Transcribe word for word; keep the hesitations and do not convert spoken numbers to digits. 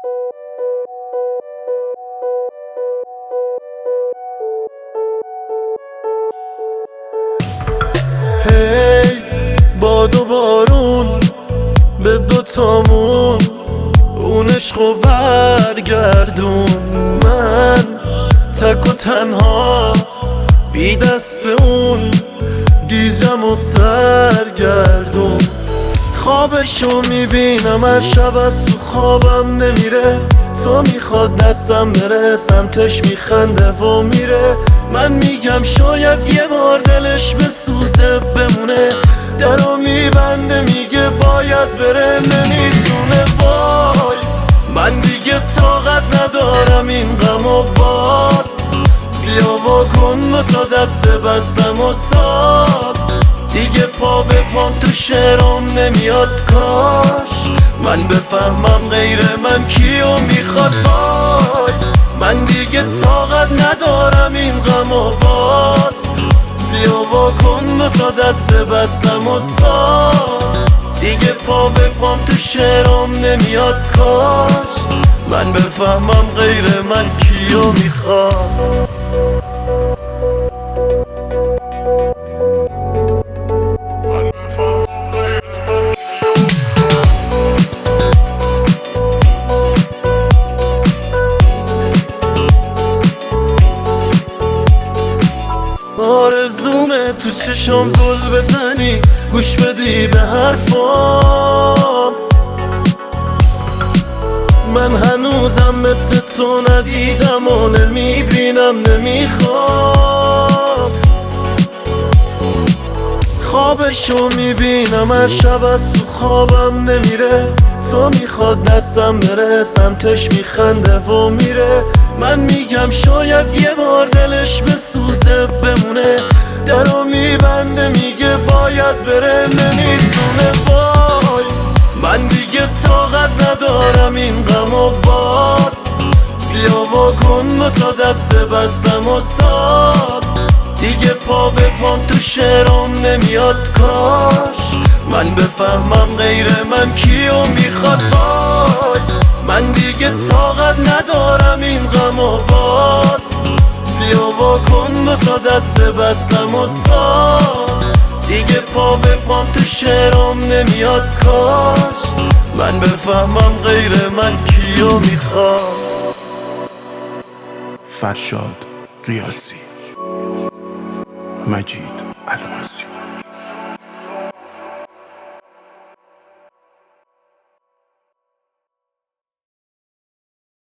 هی باد و بارون به دوتامون اون عشقو برگردون. من تک و تنها بی دست اون گیجم و سرگردون. خوابشو میبینم هر شب از تو خوابم نمیره. تو میخواد دستم بره سمتش میخنده و میره. من میگم شاید یه بار دلش بسوزه بمونه. درو میبنده میگه باید بره نمیتونه. وای من دیگه طاقت ندارم این غم و باز. بیا واکن و تا دست بستم و ساز. دیگه پا به پام تو شعرام نمیاد. کاش من بفهمم غیر من کیو میخواد. وای من دیگه طاقت ندارم این غم و باز. بیا واکن و تا دست بستم و ساز. دیگه پا به پام تو شعرام نمیاد. کاش من بفهمم غیر من کیو میخواد. آرزومه تو چشم زل بزنی گوش بدی به حرفام. من هنوزم مثل تو ندیدم و نمیبینم نمیخوام. خوابشو میبینم هر شب از تو خوابم نمیره. تو میخواد دستم بره سمتش میخنده و میره. من میگم شاید یه بار دلش بسوزه بمونه. درو میبنده میگه باید بره نمیتونه. وای من دیگه طاقت ندارم این غم و باز. بیا واکن و تا دست بستم و ساز. دیگه پا به پام تو شعرام نمیاد. کاش من بفهمم غیر من کیو میخواد. وای من دیگه طاقت ندارم این غم و باز. بیا واکن و تا دست بستم و ساز. دیگه پا به پام تو شعرام نمیاد. کاش من بفهمم غیر من کیو میخواد. فرشاد ریاضی، مجید الماسی.